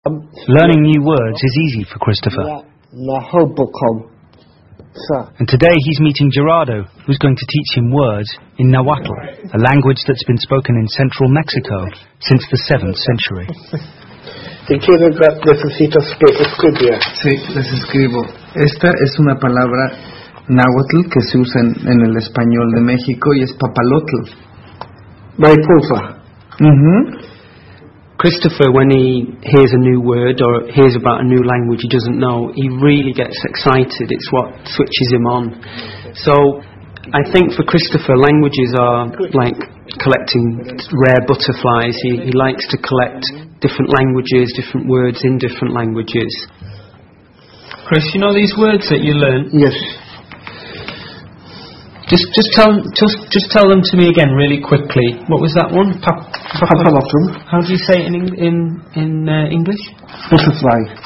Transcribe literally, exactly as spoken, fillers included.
Learning new words is easy for Christopher. And today he's meeting Gerardo, who's going to teach him words in Nahuatl, a language that's been spoken in central Mexico since the seventh century. Sí, les escribo. Esta es una palabra náhuatl que se usa en, en el español de México y es papalotl. Mariposa. Mm-hmm. Christopher, when he hears a new word or hears about a new language he doesn't know, he really gets excited. It's what switches him on. So I think for Christopher, languages are like collecting rare butterflies. He, he likes to collect different languages, different words in different languages. Chris, you know these words that you learn? Yes. Just, just tell, just, just tell them to me again, really quickly. What was that one? Pa- Papalotl. How do you say it in in in uh, English? Butterfly.